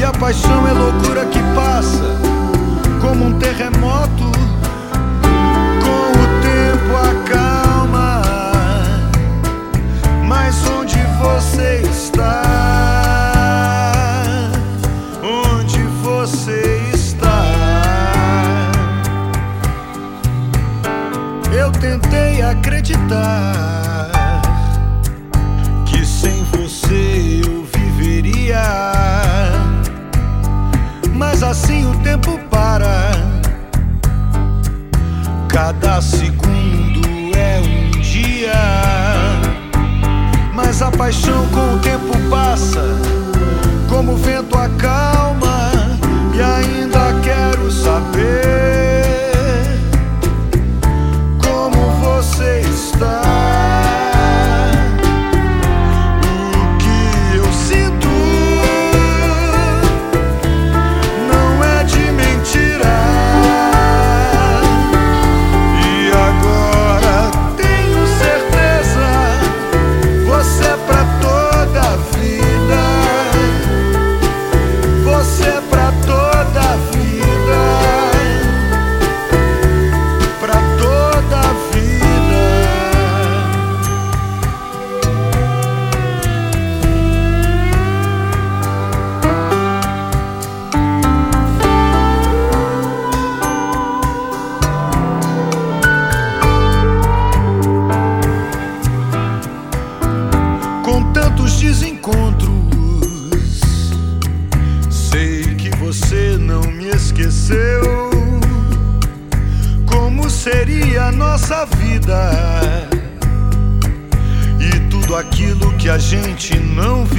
a paixão é loucura que passa como um terremoto, com o tempo acalma. Mas onde você está? Onde você está? Eu tentei acreditar que sem você eu viveria, mas assim o tempo para. Cada segundo é um dia, mas a paixão com o tempo passa, como o vento acalma. E ainda quero saber como você está. Desencontros, sei que você não me esqueceu. Como seria a nossa vida e tudo aquilo que a gente não